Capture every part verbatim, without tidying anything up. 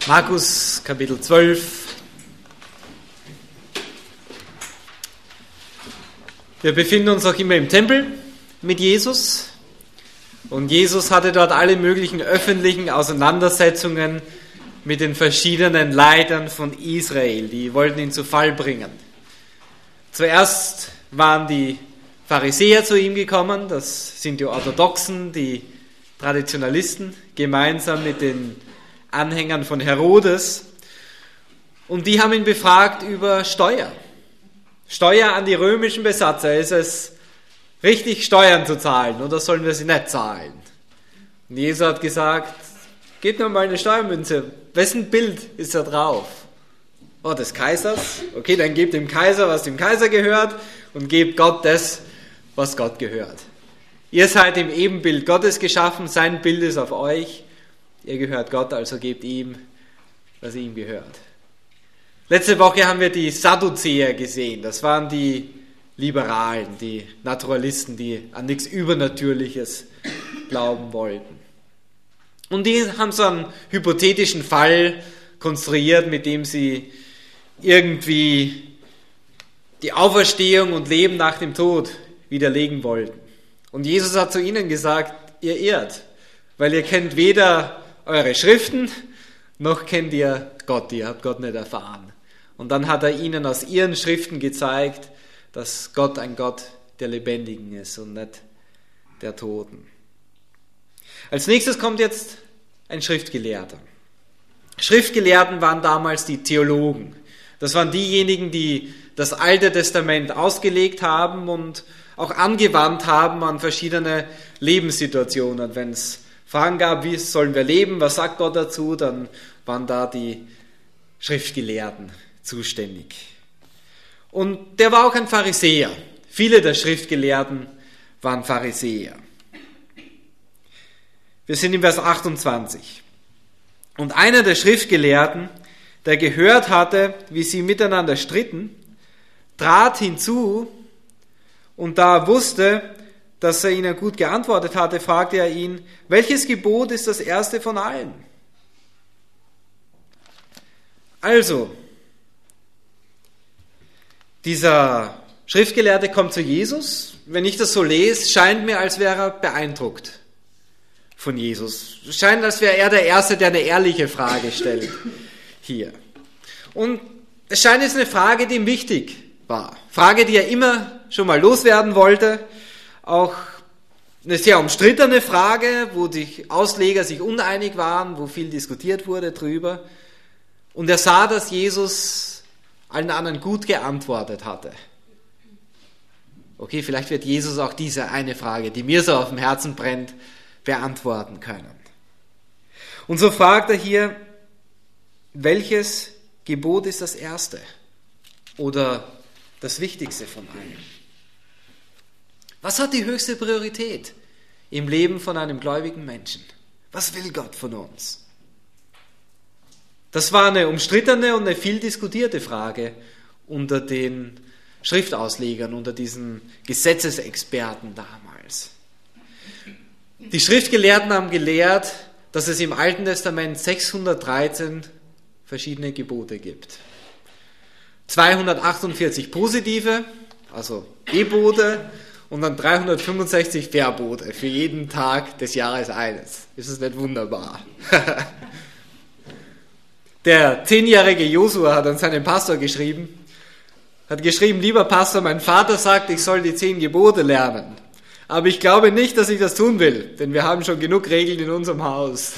Markus Kapitel zwölf. Wir befinden uns auch immer im Tempel mit Jesus und Jesus hatte dort alle möglichen öffentlichen Auseinandersetzungen mit den verschiedenen Leitern von Israel. Die wollten ihn zu Fall bringen. Zuerst waren die Pharisäer zu ihm gekommen, das sind die Orthodoxen, die Traditionalisten, gemeinsam mit den Anhängern von Herodes. Und die haben ihn befragt über Steuer. Steuer an die römischen Besatzer. Ist es richtig, Steuern zu zahlen oder sollen wir sie nicht zahlen? Und Jesus hat gesagt, gebt mir mal eine Steuermünze. Wessen Bild ist da drauf? Oh, des Kaisers? Okay, dann gebt dem Kaiser, was dem Kaiser gehört und gebt Gott das, was Gott gehört. Ihr seid im Ebenbild Gottes geschaffen, sein Bild ist auf euch. Ihr gehört Gott, also gebt ihm, was ihm gehört. Letzte Woche haben wir die Sadduzäer gesehen. Das waren die Liberalen, die Naturalisten, die an nichts Übernatürliches glauben wollten. Und die haben so einen hypothetischen Fall konstruiert, mit dem sie irgendwie die Auferstehung und Leben nach dem Tod widerlegen wollten. Und Jesus hat zu ihnen gesagt, ihr irrt, weil ihr kennt weder eure Schriften, noch kennt ihr Gott, ihr habt Gott nicht erfahren. Und dann hat er ihnen aus ihren Schriften gezeigt, dass Gott ein Gott der Lebendigen ist und nicht der Toten. Als nächstes kommt jetzt ein Schriftgelehrter. Schriftgelehrten waren damals die Theologen. Das waren diejenigen, die das Alte Testament ausgelegt haben und auch angewandt haben an verschiedene Lebenssituationen. Wenn es Fragen gab, wie sollen wir leben, was sagt Gott dazu, dann waren da die Schriftgelehrten zuständig. Und der war auch ein Pharisäer. Viele der Schriftgelehrten waren Pharisäer. Wir sind im Vers achtundzwanzig. Und einer der Schriftgelehrten, der gehört hatte, wie sie miteinander stritten, trat hinzu und da er wusste, dass er ihnen gut geantwortet hatte, fragte er ihn, welches Gebot ist das erste von allen? Also, dieser Schriftgelehrte kommt zu Jesus. Wenn ich das so lese, scheint mir, als wäre er beeindruckt von Jesus. Es scheint, als wäre er der Erste, der eine ehrliche Frage stellt hier. Und es scheint jetzt eine Frage, die ihm wichtig war. Frage, die er immer schon mal loswerden wollte. Auch eine sehr umstrittene Frage, wo die Ausleger sich uneinig waren, wo viel diskutiert wurde drüber. Und er sah, dass Jesus allen anderen gut geantwortet hatte. Okay, vielleicht wird Jesus auch diese eine Frage, die mir so auf dem Herzen brennt, beantworten können. Und so fragt er hier, welches Gebot ist das erste oder das Wichtigste von allen? Was hat die höchste Priorität im Leben von einem gläubigen Menschen? Was will Gott von uns? Das war eine umstrittene und eine viel diskutierte Frage unter den Schriftauslegern, unter diesen Gesetzesexperten damals. Die Schriftgelehrten haben gelehrt, dass es im Alten Testament sechshundertdreizehn verschiedene Gebote gibt. zweihundertachtundvierzig positive, also Gebote, und dann dreihundertfünfundsechzig Verbote, für jeden Tag des Jahres eines. Ist es nicht wunderbar? Der zehnjährige Josua hat an seinen Pastor geschrieben, hat geschrieben, lieber Pastor, mein Vater sagt, ich soll die zehn Gebote lernen. Aber ich glaube nicht, dass ich das tun will, denn wir haben schon genug Regeln in unserem Haus.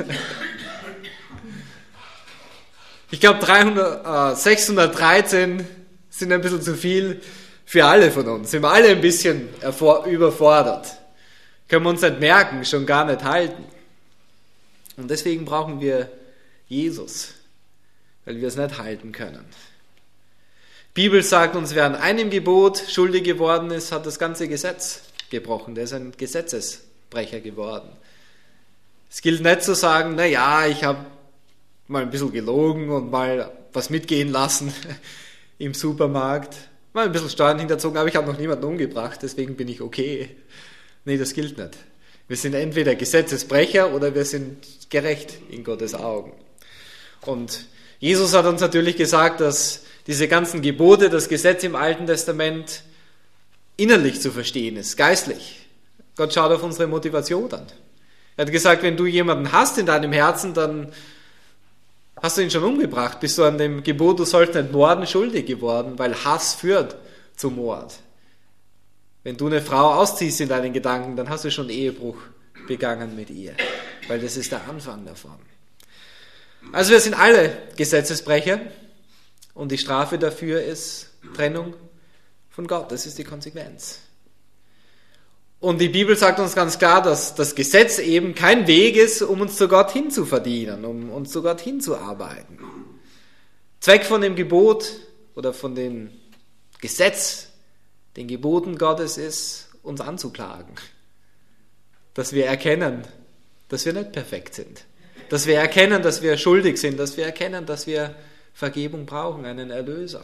Ich glaube, sechshundertdreizehn sind ein bisschen zu viel für alle von uns. Sind wir alle ein bisschen überfordert. Können wir uns nicht merken, schon gar nicht halten. Und deswegen brauchen wir Jesus, weil wir es nicht halten können. Die Bibel sagt uns, wer an einem Gebot schuldig geworden ist, hat das ganze Gesetz gebrochen. Der ist ein Gesetzesbrecher geworden. Es gilt nicht zu sagen, na ja, ich habe mal ein bisschen gelogen und mal was mitgehen lassen im Supermarkt, mal ein bisschen Steuern hinterzogen, aber ich habe noch niemanden umgebracht, deswegen bin ich okay. Nee, das gilt nicht. Wir sind entweder Gesetzesbrecher oder wir sind gerecht in Gottes Augen. Und Jesus hat uns natürlich gesagt, dass diese ganzen Gebote, das Gesetz im Alten Testament innerlich zu verstehen ist, geistlich. Gott schaut auf unsere Motivation an. Er hat gesagt, wenn du jemanden hast in deinem Herzen, dann hast du ihn schon umgebracht, bist du an dem Gebot, du sollst nicht morden, schuldig geworden, weil Hass führt zum Mord. Wenn du eine Frau ausziehst in deinen Gedanken, dann hast du schon Ehebruch begangen mit ihr, weil das ist der Anfang davon. Also wir sind alle Gesetzesbrecher und die Strafe dafür ist Trennung von Gott. Das ist die Konsequenz. Und die Bibel sagt uns ganz klar, dass das Gesetz eben kein Weg ist, um uns zu Gott hinzuverdienen, um uns zu Gott hinzuarbeiten. Zweck von dem Gebot oder von dem Gesetz, den Geboten Gottes ist, uns anzuklagen. Dass wir erkennen, dass wir nicht perfekt sind. Dass wir erkennen, dass wir schuldig sind. Dass wir erkennen, dass wir Vergebung brauchen, einen Erlöser.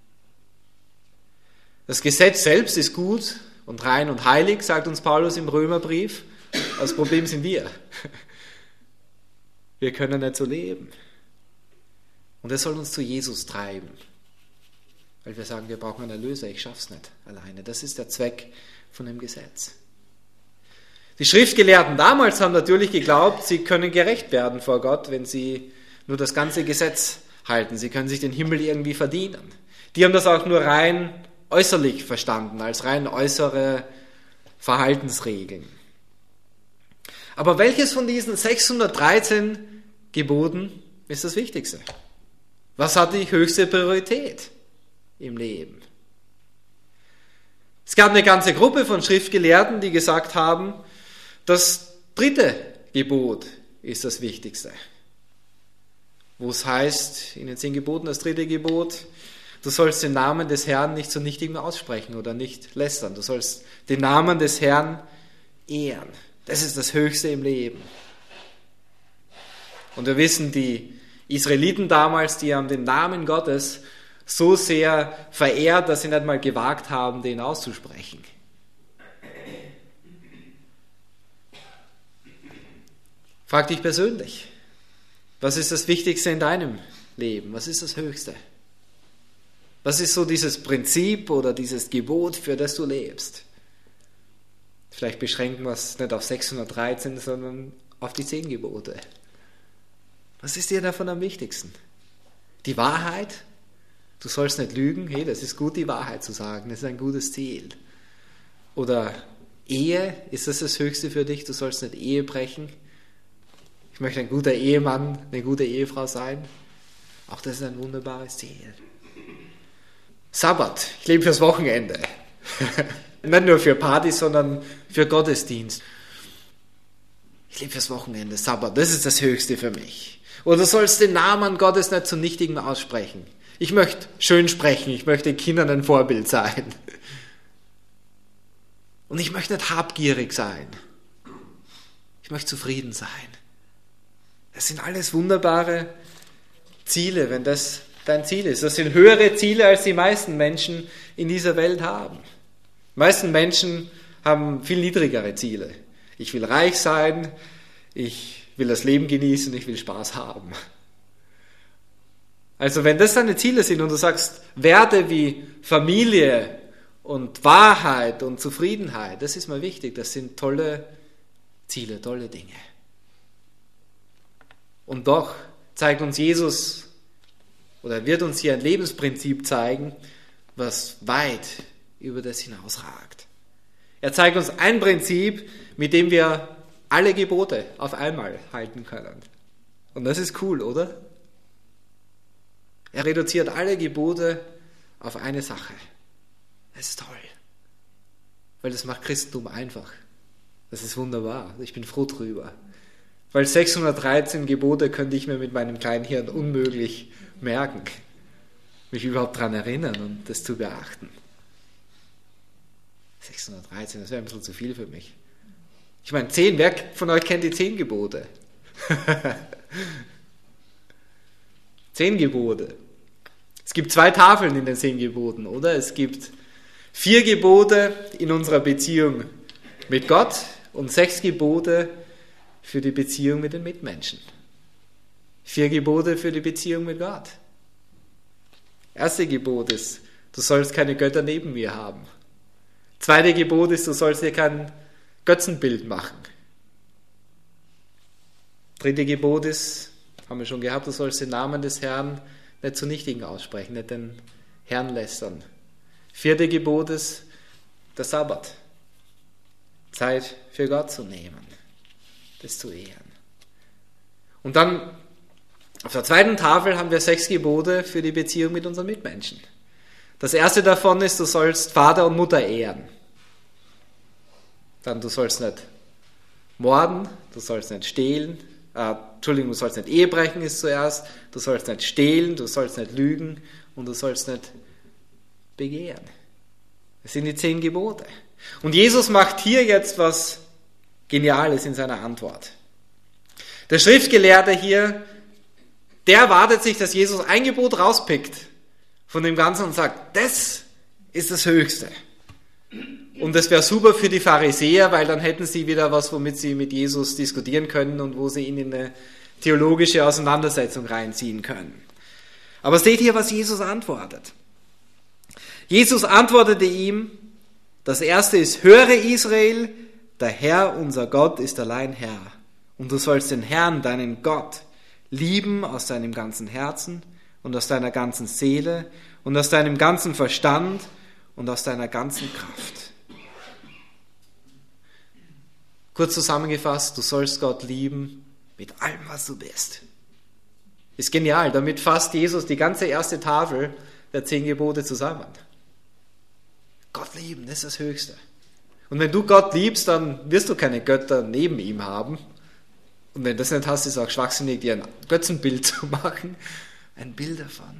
Das Gesetz selbst ist gut und rein und heilig, sagt uns Paulus im Römerbrief. Das Problem sind wir. Wir können nicht so leben. Und es soll uns zu Jesus treiben. Weil wir sagen, wir brauchen einen Erlöser, ich schaff's nicht alleine. Das ist der Zweck von dem Gesetz. Die Schriftgelehrten damals haben natürlich geglaubt, sie können gerecht werden vor Gott, wenn sie nur das ganze Gesetz halten. Sie können sich den Himmel irgendwie verdienen. Die haben das auch nur rein äußerlich verstanden, als rein äußere Verhaltensregeln. Aber welches von diesen sechshundertdreizehn Geboten ist das Wichtigste? Was hat die höchste Priorität im Leben? Es gab eine ganze Gruppe von Schriftgelehrten, die gesagt haben, das dritte Gebot ist das Wichtigste. Wo es heißt, in den zehn Geboten das dritte Gebot, du sollst den Namen des Herrn nicht zu Nichtigem aussprechen oder nicht lästern. Du sollst den Namen des Herrn ehren. Das ist das Höchste im Leben. Und wir wissen, die Israeliten damals, die haben den Namen Gottes so sehr verehrt, dass sie nicht mal gewagt haben, den auszusprechen. Frag dich persönlich, was ist das Wichtigste in deinem Leben? Was ist das Höchste? Was ist so dieses Prinzip oder dieses Gebot, für das du lebst? Vielleicht beschränken wir es nicht auf sechshundertdreizehn, sondern auf die zehn Gebote. Was ist dir davon am wichtigsten? Die Wahrheit? Du sollst nicht lügen. Hey, das ist gut, die Wahrheit zu sagen. Das ist ein gutes Ziel. Oder Ehe? Ist das das Höchste für dich? Du sollst nicht Ehe brechen. Ich möchte ein guter Ehemann, eine gute Ehefrau sein. Auch das ist ein wunderbares Ziel. Sabbat. Ich lebe fürs Wochenende. Nicht nur für Partys, sondern für Gottesdienst. Ich lebe fürs Wochenende. Sabbat. Das ist das Höchste für mich. Oder du sollst den Namen Gottes nicht zu Nichtigem aussprechen. Ich möchte schön sprechen. Ich möchte Kindern ein Vorbild sein. Und ich möchte nicht habgierig sein. Ich möchte zufrieden sein. Das sind alles wunderbare Ziele, wenn das dein Ziel ist. Das sind höhere Ziele, als die meisten Menschen in dieser Welt haben. Die meisten Menschen haben viel niedrigere Ziele. Ich will reich sein, ich will das Leben genießen, ich will Spaß haben. Also wenn das deine Ziele sind und du sagst, Werte wie Familie und Wahrheit und Zufriedenheit, das ist mir wichtig, das sind tolle Ziele, tolle Dinge. Und doch zeigt uns Jesus oder wird uns hier ein Lebensprinzip zeigen, was weit über das hinausragt. Er zeigt uns ein Prinzip, mit dem wir alle Gebote auf einmal halten können. Und das ist cool, oder? Er reduziert alle Gebote auf eine Sache. Das ist toll. Weil das macht Christentum einfach. Das ist wunderbar. Ich bin froh drüber. Weil sechshundertdreizehn Gebote könnte ich mir mit meinem kleinen Hirn unmöglich merken. Mich überhaupt daran erinnern und das zu beachten. sechshundertdreizehn, das wäre ein bisschen zu viel für mich. Ich meine, zehn, wer von euch kennt die zehn Gebote? Zehn Gebote. Es gibt zwei Tafeln in den zehn Geboten, oder? Es gibt vier Gebote in unserer Beziehung mit Gott und sechs Gebote für die Beziehung mit den Mitmenschen. Vier Gebote für die Beziehung mit Gott. Erste Gebot ist, du sollst keine Götter neben mir haben. Zweite Gebot ist, du sollst dir kein Götzenbild machen. Dritte Gebot ist, haben wir schon gehabt, du sollst den Namen des Herrn nicht zunichtigen aussprechen, nicht den Herrn lästern. Vierte Gebot ist der Sabbat. Zeit für Gott zu nehmen, das zu ehren. Und dann auf der zweiten Tafel haben wir sechs Gebote für die Beziehung mit unseren Mitmenschen. Das erste davon ist, du sollst Vater und Mutter ehren. Dann, du sollst nicht morden, du sollst nicht stehlen, äh, Entschuldigung, du sollst nicht Ehe brechen ist zuerst, du sollst nicht stehlen, du sollst nicht lügen und du sollst nicht begehren. Das sind die zehn Gebote. Und Jesus macht hier jetzt was Geniales in seiner Antwort. Der Schriftgelehrte hier, der erwartet sich, dass Jesus ein Gebot rauspickt von dem Ganzen und sagt, das ist das Höchste. Und das wäre super für die Pharisäer, weil dann hätten sie wieder was, womit sie mit Jesus diskutieren können und wo sie ihn in eine theologische Auseinandersetzung reinziehen können. Aber seht ihr, was Jesus antwortet. Jesus antwortete ihm, das erste ist, höre Israel, der Herr, unser Gott, ist allein Herr. Und du sollst den Herrn, deinen Gott, lieben aus deinem ganzen Herzen und aus deiner ganzen Seele und aus deinem ganzen Verstand und aus deiner ganzen Kraft. Kurz zusammengefasst, du sollst Gott lieben mit allem, was du bist. Ist genial, damit fasst Jesus die ganze erste Tafel der zehn Gebote zusammen. Gott lieben, das ist das Höchste. Und wenn du Gott liebst, dann wirst du keine Götter neben ihm haben. Und wenn du das nicht hast, ist es auch schwachsinnig, dir ein Götzenbild zu machen. Ein Bild davon.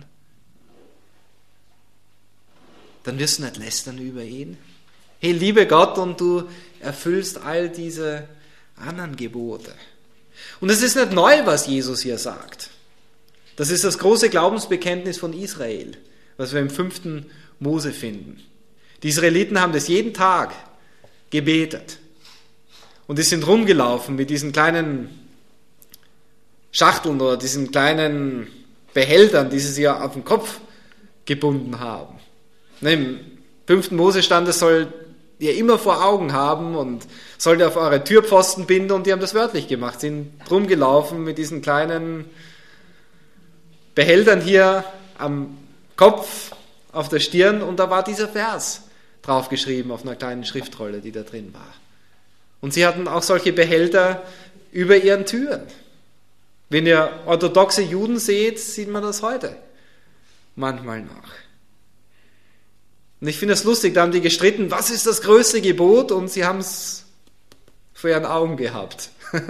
Dann wirst du nicht lästern über ihn. Hey, liebe Gott, und du erfüllst all diese anderen Gebote. Und es ist nicht neu, was Jesus hier sagt. Das ist das große Glaubensbekenntnis von Israel, was wir im fünften Mose finden. Die Israeliten haben das jeden Tag gebetet. Und die sind rumgelaufen mit diesen kleinen Schachteln oder diesen kleinen Behältern, die sie sich auf den Kopf gebunden haben. Im fünften Mose stand, das soll ihr immer vor Augen haben und sollt ihr auf eure Türpfosten binden, und die haben das wörtlich gemacht, sind rumgelaufen mit diesen kleinen Behältern hier am Kopf, auf der Stirn, und da war dieser Vers draufgeschrieben auf einer kleinen Schriftrolle, die da drin war. Und sie hatten auch solche Behälter über ihren Türen. Wenn ihr orthodoxe Juden seht, sieht man das heute manchmal noch. Und ich finde es lustig, da haben die gestritten, was ist das größte Gebot? Und sie haben es vor ihren Augen gehabt.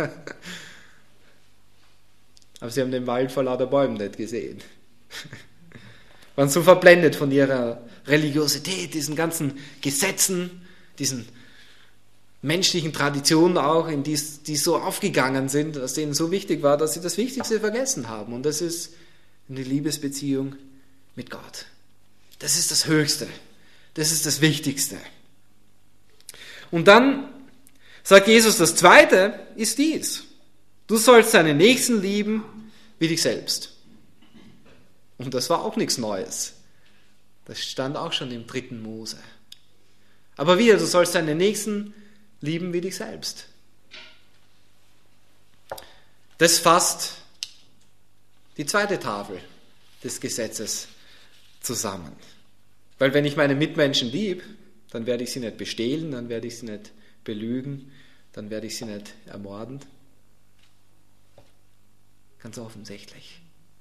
Aber sie haben den Wald vor lauter Bäumen nicht gesehen. Waren so verblendet von ihrer Religiosität, diesen ganzen Gesetzen, diesen menschlichen Traditionen auch, in die, die so aufgegangen sind, dass denen so wichtig war, dass sie das Wichtigste vergessen haben. Und das ist eine Liebesbeziehung mit Gott. Das ist das Höchste. Das ist das Wichtigste. Und dann sagt Jesus, das Zweite ist dies. Du sollst deinen Nächsten lieben wie dich selbst. Und das war auch nichts Neues. Das stand auch schon im dritten Mose. Aber wieder, du sollst deinen Nächsten lieben wie dich selbst. Das fasst die zweite Tafel des Gesetzes zusammen. Weil wenn ich meine Mitmenschen liebe, dann werde ich sie nicht bestehlen, dann werde ich sie nicht belügen, dann werde ich sie nicht ermorden. Ganz offensichtlich.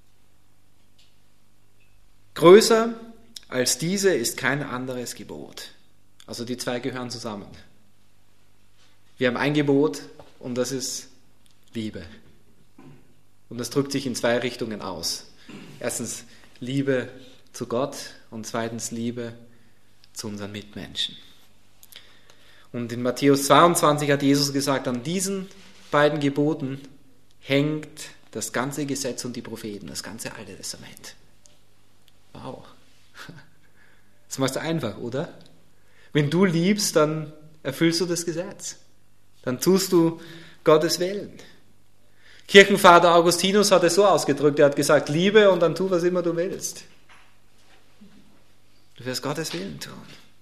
Größer als diese ist kein anderes Gebot. Also die zwei gehören zusammen. Wir haben ein Gebot und das ist Liebe. Und das drückt sich in zwei Richtungen aus. Erstens Liebe zu Gott und zweitens Liebe zu unseren Mitmenschen. Und in Matthäus zweiundzwanzig hat Jesus gesagt, an diesen beiden Geboten hängt das ganze Gesetz und die Propheten, das ganze Alte Testament. Wow. Das machst du einfach, oder? Wenn du liebst, dann erfüllst du das Gesetz. Dann tust du Gottes Willen. Kirchenvater Augustinus hat es so ausgedrückt, er hat gesagt, liebe und dann tu, was immer du willst. Du wirst Gottes Willen tun.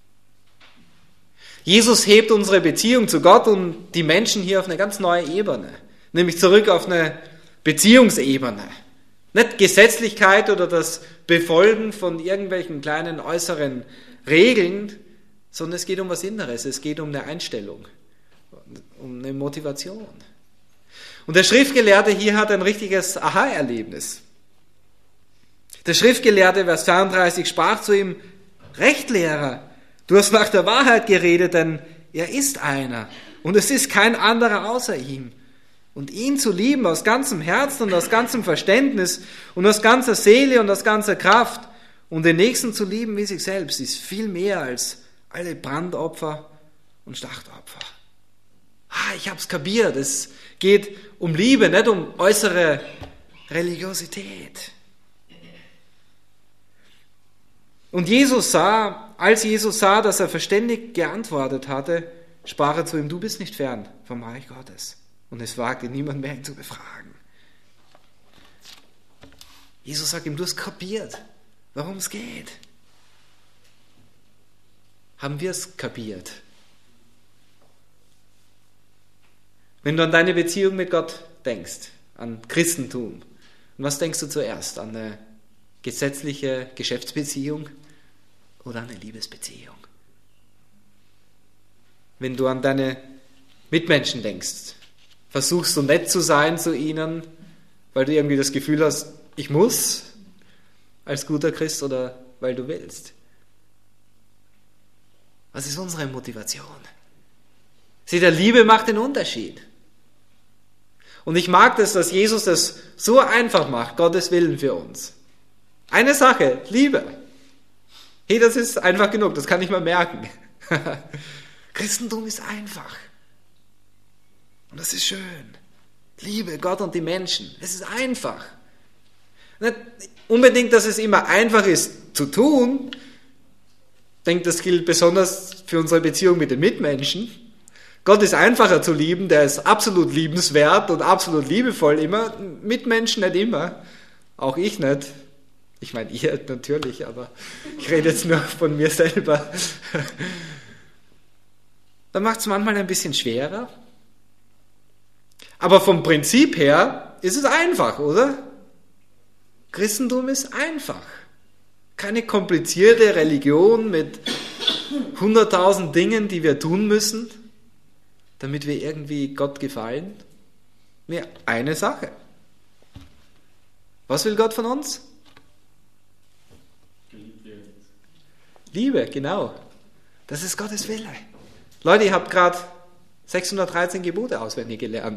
Jesus hebt unsere Beziehung zu Gott und die Menschen hier auf eine ganz neue Ebene, nämlich zurück auf eine Beziehungsebene. Nicht Gesetzlichkeit oder das Befolgen von irgendwelchen kleinen äußeren Regeln, sondern es geht um was Inneres, es geht um eine Einstellung, um eine Motivation. Und der Schriftgelehrte hier hat ein richtiges Aha-Erlebnis. Der Schriftgelehrte, Vers zweiunddreißig, sprach zu ihm, Recht, Lehrer, du hast nach der Wahrheit geredet, denn er ist einer und es ist kein anderer außer ihm. Und ihn zu lieben aus ganzem Herzen und aus ganzem Verständnis und aus ganzer Seele und aus ganzer Kraft und den Nächsten zu lieben wie sich selbst, ist viel mehr als alle Brandopfer und Schlachtopfer. Ah, ich habe es kapiert, es geht um Liebe, nicht um äußere Religiosität. Und Jesus sah, als Jesus sah, dass er verständig geantwortet hatte, sprach er zu ihm, du bist nicht fern vom Reich Gottes. Und es wagte niemand mehr, ihn zu befragen. Jesus sagt ihm, du hast kapiert, warum es geht. Haben wir es kapiert? Wenn du an deine Beziehung mit Gott denkst, an Christentum, und was denkst du zuerst? An eine gesetzliche Geschäftsbeziehung oder an eine Liebesbeziehung? Wenn du an deine Mitmenschen denkst, versuchst du nett zu sein zu ihnen, weil du irgendwie das Gefühl hast, ich muss als guter Christ oder weil du willst? Was ist unsere Motivation? Sieh, der Liebe macht den Unterschied. Und ich mag das, dass Jesus das so einfach macht, Gottes Willen für uns. Eine Sache, Liebe. Hey, das ist einfach genug, das kann ich mal merken. Christentum ist einfach. Und das ist schön. Liebe Gott und die Menschen. Es ist einfach. Nicht unbedingt, dass es immer einfach ist zu tun. Ich denke, das gilt besonders für unsere Beziehung mit den Mitmenschen. Gott ist einfacher zu lieben, der ist absolut liebenswert und absolut liebevoll immer. Mitmenschen nicht immer. Auch ich nicht. Ich meine, ihr natürlich, aber ich rede jetzt nur von mir selber. Dann macht es manchmal ein bisschen schwerer. Aber vom Prinzip her ist es einfach, oder? Christentum ist einfach. Keine komplizierte Religion mit hunderttausend Dingen, die wir tun müssen, damit wir irgendwie Gott gefallen. Nee, eine Sache. Was will Gott von uns? Liebe, genau. Das ist Gottes Wille. Leute, ihr habt gerade sechshundertdreizehn Gebote auswendig gelernt.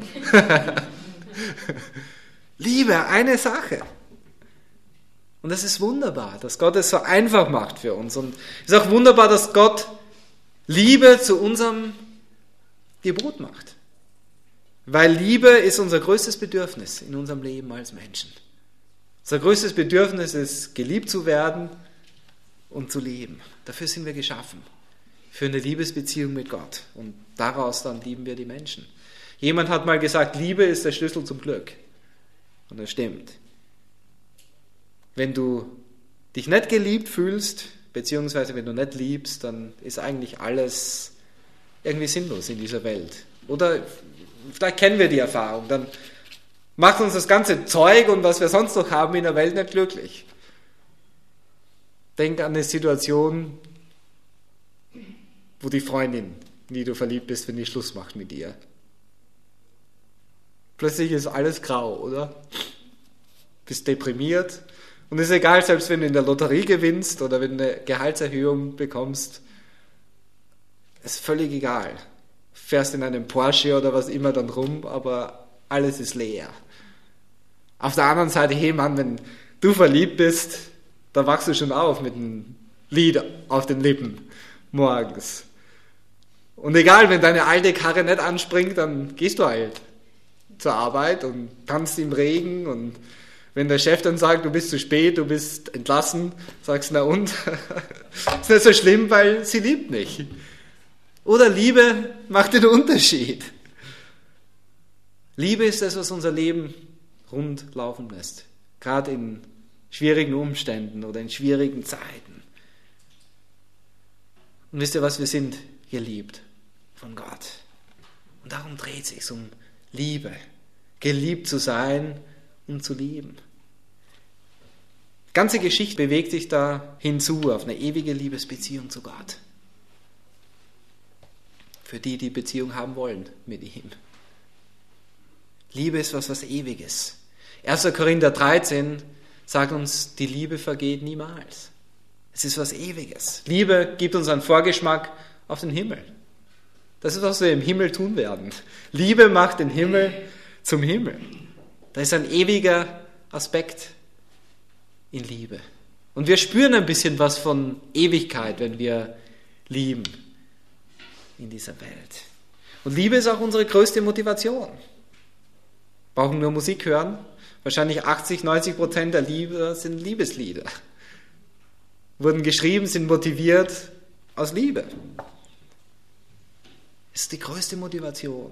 Liebe, eine Sache. Und das ist wunderbar, dass Gott es so einfach macht für uns. Und es ist auch wunderbar, dass Gott Liebe zu unserem Gebot macht. Weil Liebe ist unser größtes Bedürfnis in unserem Leben als Menschen. Unser größtes Bedürfnis ist, geliebt zu werden und zu leben. Dafür sind wir geschaffen. Für eine Liebesbeziehung mit Gott. Und daraus dann lieben wir die Menschen. Jemand hat mal gesagt, Liebe ist der Schlüssel zum Glück. Und das stimmt. Wenn du dich nicht geliebt fühlst, beziehungsweise wenn du nicht liebst, dann ist eigentlich alles irgendwie sinnlos in dieser Welt. Oder vielleicht kennen wir die Erfahrung, dann macht uns das ganze Zeug und was wir sonst noch haben in der Welt nicht glücklich. Denk an eine Situation, wo die Freundin, in die du verliebt bist, wenn die Schluss macht mit dir. Plötzlich ist alles grau, oder? Bist deprimiert. Und es ist egal, selbst wenn du in der Lotterie gewinnst oder wenn du eine Gehaltserhöhung bekommst, ist völlig egal. Fährst in einem Porsche oder was immer dann rum, aber alles ist leer. Auf der anderen Seite, hey Mann, wenn du verliebt bist, da wachst du schon auf mit einem Lied auf den Lippen morgens. Und egal, wenn deine alte Karre nicht anspringt, dann gehst du halt zur Arbeit und tanzt im Regen. Und wenn der Chef dann sagt, du bist zu spät, du bist entlassen, sagst du, na und? Ist nicht so schlimm, weil sie liebt nicht. Oder Liebe macht den Unterschied. Liebe ist das, was unser Leben rund laufen lässt. Gerade in schwierigen Umständen oder in schwierigen Zeiten. Und wisst ihr was? Wir sind geliebt von Gott. Und darum dreht es sich um Liebe. Geliebt zu sein und zu lieben. Die ganze Geschichte bewegt sich da hinzu auf eine ewige Liebesbeziehung zu Gott. Für die, die Beziehung haben wollen mit ihm. Liebe ist was, was Ewiges. erster Korinther dreizehn sagt uns, die Liebe vergeht niemals. Es ist was Ewiges. Liebe gibt uns einen Vorgeschmack auf den Himmel. Das ist, was wir im Himmel tun werden. Liebe macht den Himmel zum Himmel. Da ist ein ewiger Aspekt in Liebe. Und wir spüren ein bisschen was von Ewigkeit, wenn wir lieben in dieser Welt. Und Liebe ist auch unsere größte Motivation. Brauchen nur Musik hören. Wahrscheinlich achtzig, neunzig Prozent der Lieder sind Liebeslieder. Wurden geschrieben, sind motiviert aus Liebe. Das ist die größte Motivation.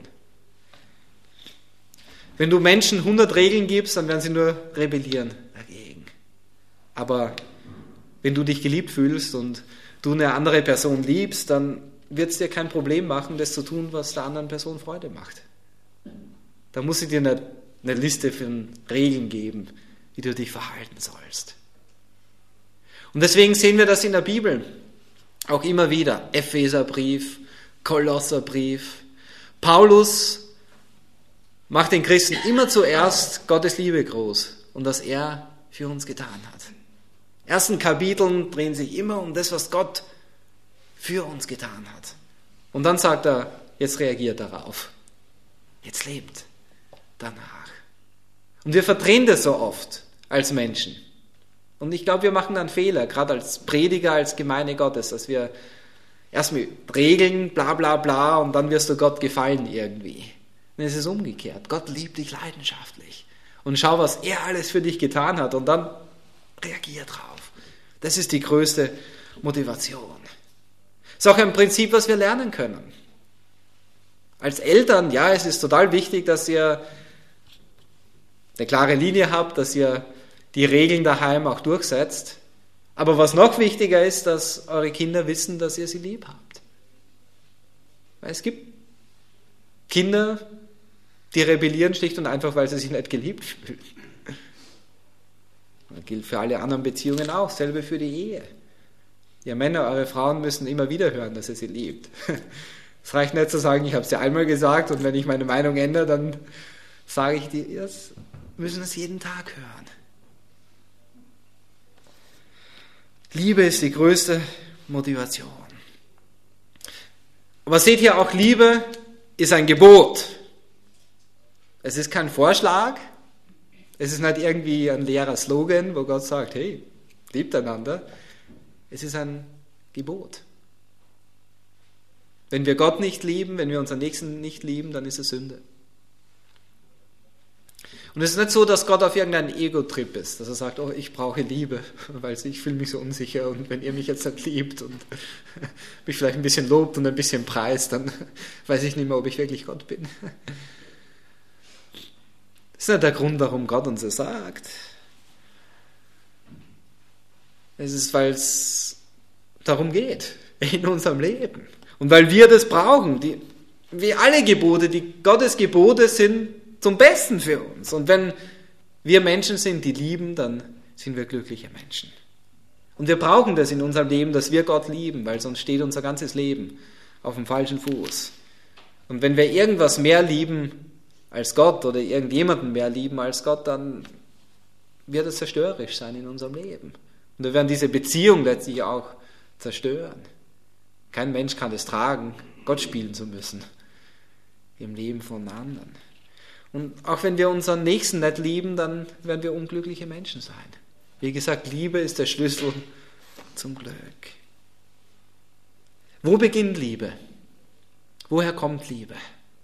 Wenn du Menschen hundert Regeln gibst, dann werden sie nur rebellieren dagegen. Aber wenn du dich geliebt fühlst und du eine andere Person liebst, dann wird es dir kein Problem machen, das zu tun, was der anderen Person Freude macht. Da muss sie dir eine, eine Liste von Regeln geben, wie du dich verhalten sollst. Und deswegen sehen wir das in der Bibel auch immer wieder. Epheserbrief, Kolosserbrief. Paulus macht den Christen immer zuerst Gottes Liebe groß und was er für uns getan hat. Die ersten Kapiteln drehen sich immer um das, was Gott für uns getan hat. Und dann sagt er, jetzt reagiert darauf. Jetzt lebt danach. Und wir verdrehen das so oft als Menschen. Und ich glaube, wir machen einen Fehler, gerade als Prediger, als Gemeinde Gottes, dass wir erst mit Regeln, bla bla bla, und dann wirst du Gott gefallen irgendwie. Und es ist umgekehrt. Gott liebt dich leidenschaftlich. Und schau, was er alles für dich getan hat, und dann reagier drauf. Das ist die größte Motivation. Das ist auch ein Prinzip, was wir lernen können. Als Eltern, ja, es ist total wichtig, dass ihr eine klare Linie habt, dass ihr die Regeln daheim auch durchsetzt. Aber was noch wichtiger ist, dass eure Kinder wissen, dass ihr sie lieb habt. Weil es gibt Kinder, die rebellieren schlicht und einfach, weil sie sich nicht geliebt fühlen. Das gilt für alle anderen Beziehungen auch, selbe für die Ehe. Ihr Männer, eure Frauen müssen immer wieder hören, dass ihr sie liebt. Es reicht nicht zu sagen, ich habe es dir einmal gesagt und wenn ich meine Meinung ändere, dann sage ich dir, ihr müssen es jeden Tag hören. Liebe ist die größte Motivation. Aber seht ihr auch, Liebe ist ein Gebot. Es ist kein Vorschlag. Es ist nicht irgendwie ein leerer Slogan, wo Gott sagt, hey, liebt einander. Es ist ein Gebot. Wenn wir Gott nicht lieben, wenn wir unseren Nächsten nicht lieben, dann ist es Sünde. Und es ist nicht so, dass Gott auf irgendeinen Ego-Trip ist, dass er sagt, oh, ich brauche Liebe, weil ich fühle mich so unsicher und wenn ihr mich jetzt nicht liebt und mich vielleicht ein bisschen lobt und ein bisschen preist, dann weiß ich nicht mehr, ob ich wirklich Gott bin. Das ist nicht der Grund, warum Gott uns das sagt. Es ist, weil es darum geht, in unserem Leben. Und weil wir das brauchen. Die, wie alle Gebote, die Gottes Gebote sind zum Besten für uns. Und wenn wir Menschen sind, die lieben, dann sind wir glückliche Menschen. Und wir brauchen das in unserem Leben, dass wir Gott lieben, weil sonst steht unser ganzes Leben auf dem falschen Fuß. Und wenn wir irgendwas mehr lieben als Gott oder irgendjemanden mehr lieben als Gott, dann wird es zerstörerisch sein in unserem Leben. Und wir werden diese Beziehung letztlich auch zerstören. Kein Mensch kann es tragen, Gott spielen zu müssen im Leben von anderen. Und auch wenn wir unseren Nächsten nicht lieben, dann werden wir unglückliche Menschen sein. Wie gesagt, Liebe ist der Schlüssel zum Glück. Wo beginnt Liebe? Woher kommt Liebe?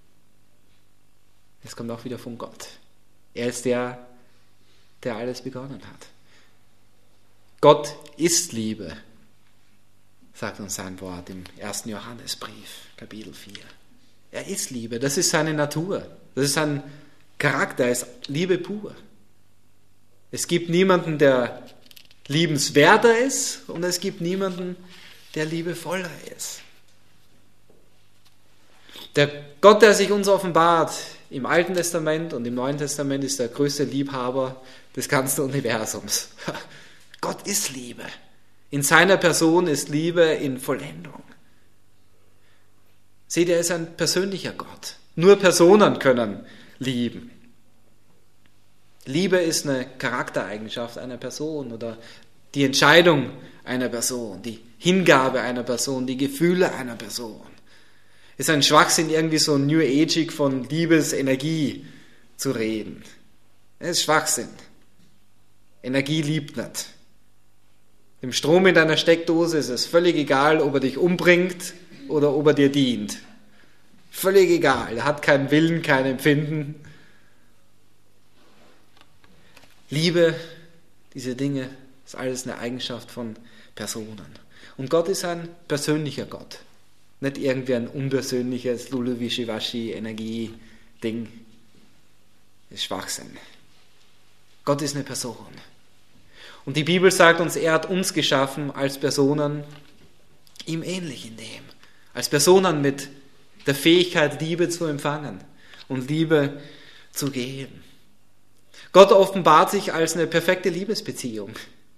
Es kommt auch wieder von Gott. Er ist der, der alles begonnen hat. Gott ist Liebe, sagt uns sein Wort im ersten Johannesbrief, Kapitel vier. Er ist Liebe, das ist seine Natur, das ist sein, Charakter ist Liebe pur. Es gibt niemanden, der liebenswerter ist und es gibt niemanden, der liebevoller ist. Der Gott, der sich uns offenbart im Alten Testament und im Neuen Testament, ist der größte Liebhaber des ganzen Universums. Gott ist Liebe. In seiner Person ist Liebe in Vollendung. Seht ihr, er ist ein persönlicher Gott. Nur Personen können lieben. Liebe ist eine Charaktereigenschaft einer Person oder die Entscheidung einer Person, die Hingabe einer Person, die Gefühle einer Person. Es ist ein Schwachsinn, irgendwie so New Ageig von Liebesenergie zu reden. Es ist Schwachsinn. Energie liebt nicht. Dem Strom in deiner Steckdose ist es völlig egal, ob er dich umbringt oder ob er dir dient. Völlig egal. Er hat keinen Willen, kein Empfinden. Liebe, diese Dinge, ist alles eine Eigenschaft von Personen. Und Gott ist ein persönlicher Gott. Nicht irgendwie ein unpersönliches Lulu-Wischiwaschi-Energie-Ding. Das ist Schwachsinn. Gott ist eine Person. Und die Bibel sagt uns, er hat uns geschaffen als Personen ihm ähnlich in dem. Als Personen mit der Fähigkeit, Liebe zu empfangen und Liebe zu geben. Gott offenbart sich als eine perfekte Liebesbeziehung.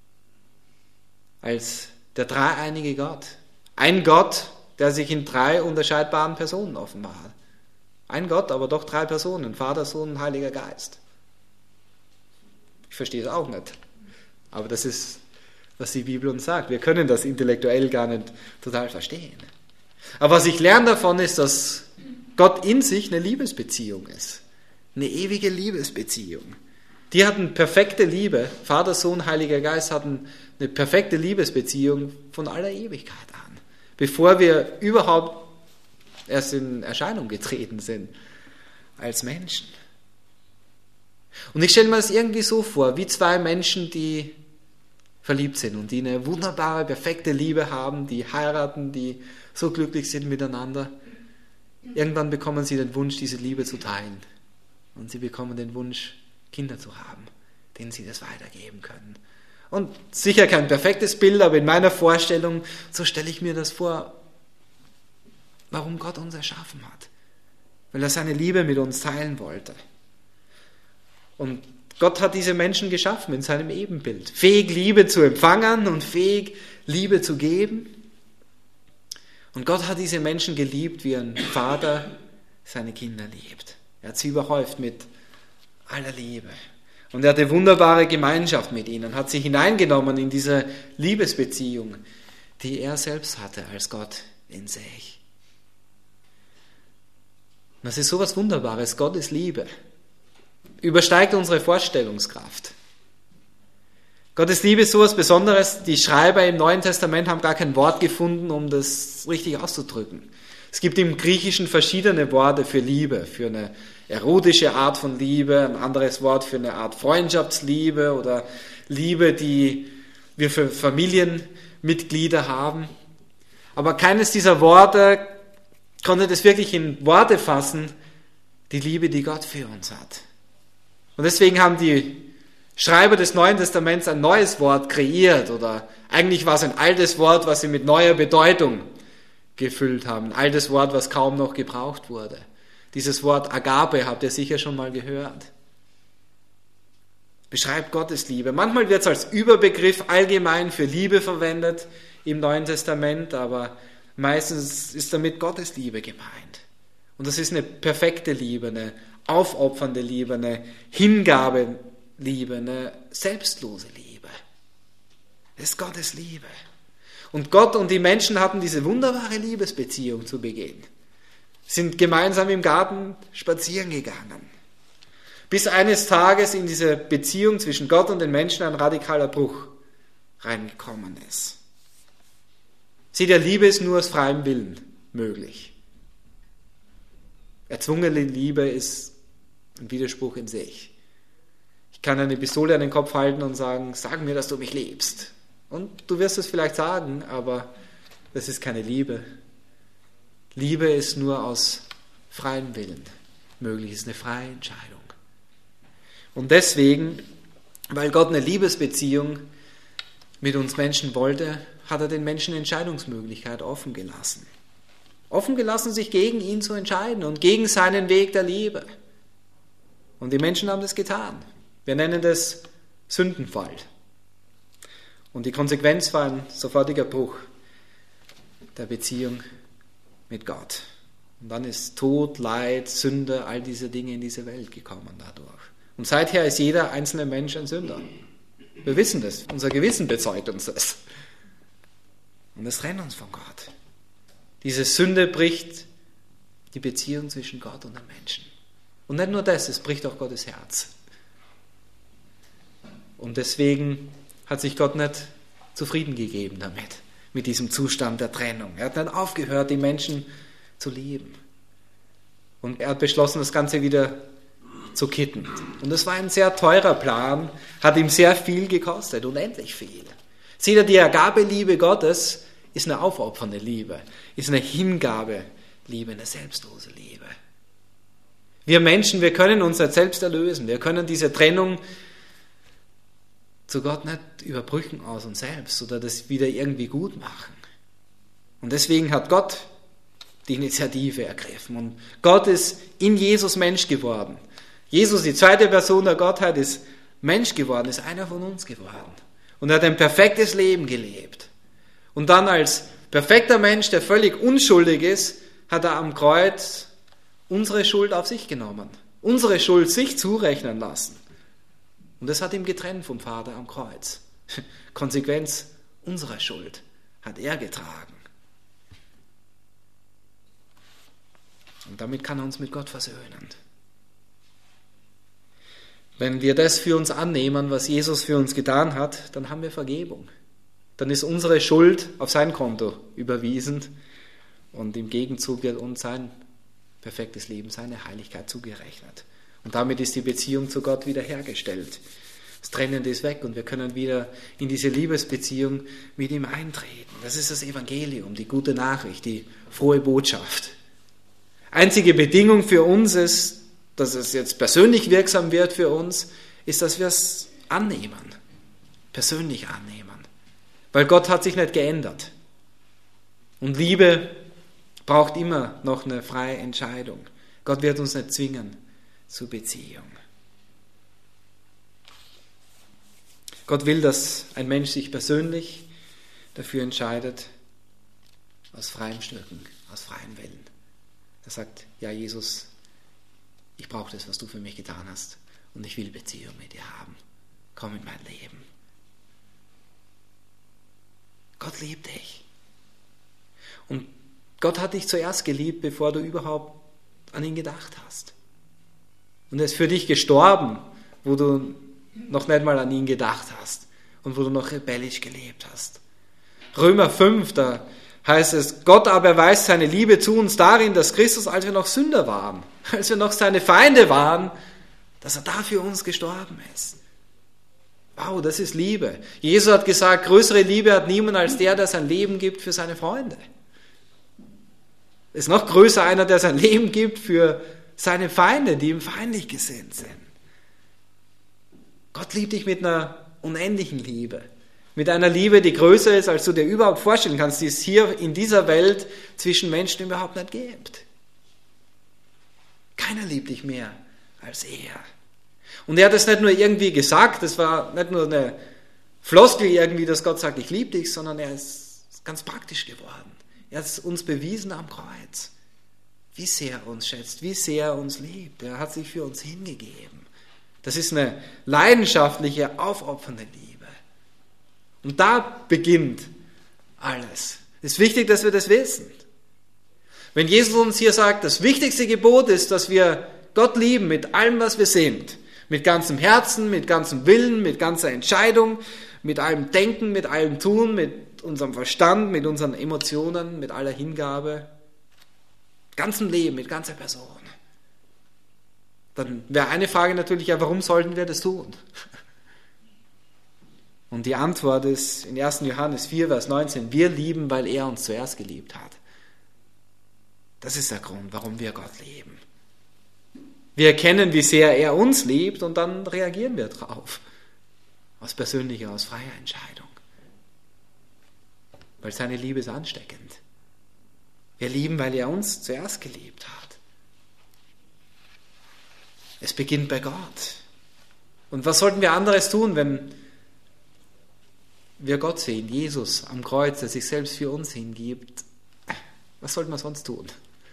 Als der dreieinige Gott. Ein Gott, der sich in drei unterscheidbaren Personen offenbart. Ein Gott, aber doch drei Personen. Vater, Sohn und Heiliger Geist. Ich verstehe es auch nicht. Aber das ist, was die Bibel uns sagt. Wir können das intellektuell gar nicht total verstehen. Aber was ich lerne davon ist, dass Gott in sich eine Liebesbeziehung ist. Eine ewige Liebesbeziehung. Die hatten perfekte Liebe. Vater, Sohn, Heiliger Geist hatten eine perfekte Liebesbeziehung von aller Ewigkeit an. Bevor wir überhaupt erst in Erscheinung getreten sind als Menschen. Und ich stelle mir das irgendwie so vor, wie zwei Menschen, die verliebt sind und die eine wunderbare, perfekte Liebe haben, die heiraten, die so glücklich sind miteinander. Irgendwann bekommen sie den Wunsch, diese Liebe zu teilen. Und sie bekommen den Wunsch, Kinder zu haben, denen sie das weitergeben können. Und sicher kein perfektes Bild, aber in meiner Vorstellung, so stelle ich mir das vor, warum Gott uns erschaffen hat. Weil er seine Liebe mit uns teilen wollte. Und Gott hat diese Menschen geschaffen in seinem Ebenbild. Fähig, Liebe zu empfangen und fähig, Liebe zu geben. Und Gott hat diese Menschen geliebt, wie ein Vater seine Kinder liebt. Er hat sie überhäuft mit aller Liebe. Und er hatte wunderbare Gemeinschaft mit ihnen, hat sie hineingenommen in diese Liebesbeziehung, die er selbst hatte als Gott in sich. Und das ist so was Wunderbares. Gott ist Liebe. Übersteigt unsere Vorstellungskraft. Gottes Liebe ist so etwas Besonderes. Die Schreiber im Neuen Testament haben gar kein Wort gefunden, um das richtig auszudrücken. Es gibt im Griechischen verschiedene Worte für Liebe, für eine erotische Art von Liebe, ein anderes Wort für eine Art Freundschaftsliebe oder Liebe, die wir für Familienmitglieder haben. Aber keines dieser Worte konnte das wirklich in Worte fassen, die Liebe, die Gott für uns hat. Und deswegen haben die Schreiber des Neuen Testaments ein neues Wort kreiert oder eigentlich war es ein altes Wort, was sie mit neuer Bedeutung gefüllt haben. Ein altes Wort, was kaum noch gebraucht wurde. Dieses Wort Agape habt ihr sicher schon mal gehört. Beschreibt Gottes Liebe. Manchmal wird es als Überbegriff allgemein für Liebe verwendet im Neuen Testament, aber meistens ist damit Gottes Liebe gemeint. Und das ist eine perfekte Liebe, eine aufopfernde Liebe, eine Hingabeliebe, eine selbstlose Liebe. Das ist Gottes Liebe. Und Gott und die Menschen hatten diese wunderbare Liebesbeziehung zu Beginn. Sind gemeinsam im Garten spazieren gegangen. Bis eines Tages in diese Beziehung zwischen Gott und den Menschen ein radikaler Bruch reingekommen ist. Seht ihr, Liebe ist nur aus freiem Willen möglich. Erzwungene Liebe ist ein Widerspruch in sich. Ich kann eine Pistole an den Kopf halten und sagen, sag mir, dass du mich liebst. Und du wirst es vielleicht sagen, aber das ist keine Liebe. Liebe ist nur aus freiem Willen möglich, ist eine freie Entscheidung. Und deswegen, weil Gott eine Liebesbeziehung mit uns Menschen wollte, hat er den Menschen Entscheidungsmöglichkeit offen gelassen. Offen gelassen, sich gegen ihn zu entscheiden und gegen seinen Weg der Liebe. Und die Menschen haben das getan. Wir nennen das Sündenfall. Und die Konsequenz war ein sofortiger Bruch der Beziehung mit Gott. Und dann ist Tod, Leid, Sünde, all diese Dinge in diese Welt gekommen dadurch. Und seither ist jeder einzelne Mensch ein Sünder. Wir wissen das, unser Gewissen bezeugt uns das. Und es trennt uns von Gott. Diese Sünde bricht die Beziehung zwischen Gott und dem Menschen. Und nicht nur das, es bricht auch Gottes Herz. Und deswegen hat sich Gott nicht zufrieden gegeben damit, mit diesem Zustand der Trennung. Er hat nicht aufgehört, die Menschen zu lieben. Und er hat beschlossen, das Ganze wieder zu kitten. Und das war ein sehr teurer Plan, hat ihm sehr viel gekostet, unendlich viel. Seht ihr, die Agabeliebe Gottes ist eine aufopfernde Liebe, ist eine Hingabeliebe, eine selbstlose Liebe. Wir Menschen, wir können uns nicht selbst erlösen, wir können diese Trennung zu Gott nicht überbrücken aus uns selbst oder das wieder irgendwie gut machen. Und deswegen hat Gott die Initiative ergriffen und Gott ist in Jesus Mensch geworden. Jesus, die zweite Person der Gottheit, ist Mensch geworden, ist einer von uns geworden und er hat ein perfektes Leben gelebt. Und dann als perfekter Mensch, der völlig unschuldig ist, hat er am Kreuz unsere Schuld auf sich genommen, unsere Schuld sich zurechnen lassen. Und das hat ihn getrennt vom Vater am Kreuz. Konsequenz unserer Schuld hat er getragen. Und damit kann er uns mit Gott versöhnen. Wenn wir das für uns annehmen, was Jesus für uns getan hat, dann haben wir Vergebung. Dann ist unsere Schuld auf sein Konto überwiesen und im Gegenzug wird uns sein perfektes Leben, seine Heiligkeit zugerechnet. Und damit ist die Beziehung zu Gott wiederhergestellt. Das Trennende ist weg und wir können wieder in diese Liebesbeziehung mit ihm eintreten. Das ist das Evangelium, die gute Nachricht, die frohe Botschaft. Einzige Bedingung für uns ist, dass es jetzt persönlich wirksam wird für uns, ist, dass wir es annehmen, persönlich annehmen. Weil Gott hat sich nicht geändert. Und Liebe braucht immer noch eine freie Entscheidung. Gott wird uns nicht zwingen zur Beziehung. Gott will, dass ein Mensch sich persönlich dafür entscheidet, aus freiem Stücken, aus freiem Willen. Er sagt, ja Jesus, ich brauche das, was du für mich getan hast und ich will Beziehung mit dir haben. Komm in mein Leben. Gott liebt dich. Und Gott hat dich zuerst geliebt, bevor du überhaupt an ihn gedacht hast. Und er ist für dich gestorben, wo du noch nicht mal an ihn gedacht hast und wo du noch rebellisch gelebt hast. Römer fünf, da heißt es, Gott aber erweist seine Liebe zu uns darin, dass Christus, als wir noch Sünder waren, als wir noch seine Feinde waren, dass er da für uns gestorben ist. Wow, das ist Liebe. Jesus hat gesagt, größere Liebe hat niemand als der, der sein Leben gibt für seine Freunde. Ist noch größer einer, der sein Leben gibt für seine Feinde, die ihm feindlich gesinnt sind. Gott liebt dich mit einer unendlichen Liebe. Mit einer Liebe, die größer ist, als du dir überhaupt vorstellen kannst, die es hier in dieser Welt zwischen Menschen überhaupt nicht gibt. Keiner liebt dich mehr als er. Und er hat es nicht nur irgendwie gesagt, es war nicht nur eine Floskel irgendwie, dass Gott sagt, ich liebe dich, sondern er ist ganz praktisch geworden. Er hat es uns bewiesen am Kreuz, wie sehr er uns schätzt, wie sehr er uns liebt. Er hat sich für uns hingegeben. Das ist eine leidenschaftliche, aufopfernde Liebe. Und da beginnt alles. Es ist wichtig, dass wir das wissen. Wenn Jesus uns hier sagt, das wichtigste Gebot ist, dass wir Gott lieben mit allem, was wir sind, mit ganzem Herzen, mit ganzem Willen, mit ganzer Entscheidung, mit allem Denken, mit allem Tun, mit unserem Verstand, mit unseren Emotionen, mit aller Hingabe, ganzem Leben, mit ganzer Person. Dann wäre eine Frage natürlich, ja, warum sollten wir das tun? Und die Antwort ist in ersten Johannes vier, Vers neunzehn, wir lieben, weil er uns zuerst geliebt hat. Das ist der Grund, warum wir Gott lieben. Wir erkennen, wie sehr er uns liebt und dann reagieren wir drauf. Aus persönlicher, aus freier Entscheidung. Weil seine Liebe ist ansteckend. Wir lieben, weil er uns zuerst geliebt hat. Es beginnt bei Gott. Und was sollten wir anderes tun, wenn wir Gott sehen, Jesus am Kreuz, der sich selbst für uns hingibt? Was sollten wir sonst tun,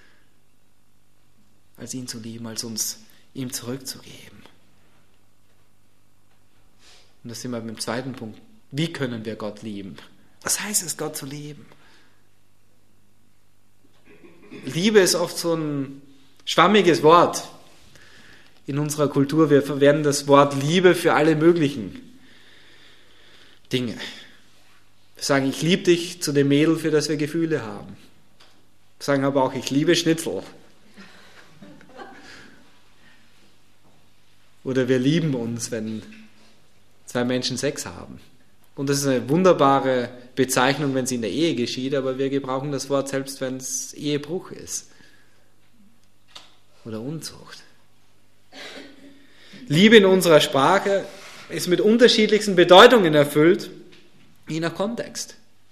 als ihn zu lieben, als uns ihm zurückzugeben? Und das sind wir beim zweiten Punkt. Wie können wir Gott lieben? Was heißt es, Gott zu lieben? Liebe ist oft so ein schwammiges Wort in unserer Kultur. Wir verwenden das Wort Liebe für alle möglichen Dinge. Wir sagen, ich liebe dich zu dem Mädel, für das wir Gefühle haben. Wir sagen aber auch, ich liebe Schnitzel. Oder wir lieben uns, wenn zwei Menschen Sex haben. Und das ist eine wunderbare Bezeichnung, wenn es in der Ehe geschieht, aber wir gebrauchen das Wort selbst, wenn es Ehebruch ist. Oder Unzucht. Liebe in unserer Sprache ist mit unterschiedlichsten Bedeutungen erfüllt, je nach Kontext.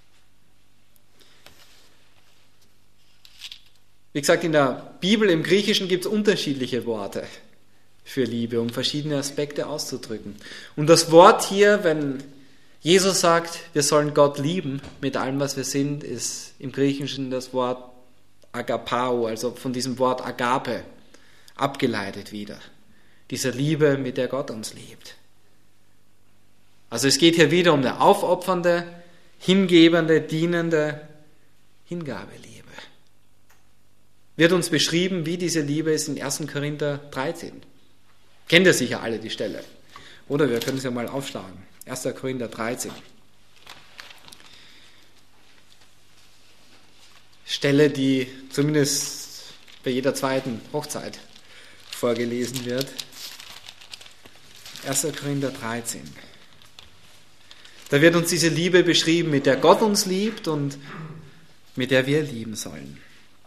Wie gesagt, in der Bibel, im Griechischen gibt es unterschiedliche Worte für Liebe, um verschiedene Aspekte auszudrücken. Und das Wort hier, wenn Jesus sagt, wir sollen Gott lieben mit allem, was wir sind, ist im Griechischen das Wort agapao, also von diesem Wort agape, abgeleitet wieder. Dieser Liebe, mit der Gott uns liebt. Also es geht hier wieder um eine aufopfernde, hingebende, dienende Hingabeliebe. Wird uns beschrieben, wie diese Liebe ist in erster Korinther dreizehn. Kennt ihr sicher alle die Stelle? Oder wir können es ja mal aufschlagen. erster Korinther dreizehn. Stelle, die zumindest bei jeder zweiten Hochzeit vorgelesen wird. erster Korinther dreizehn. Da wird uns diese Liebe beschrieben, mit der Gott uns liebt und mit der wir lieben sollen.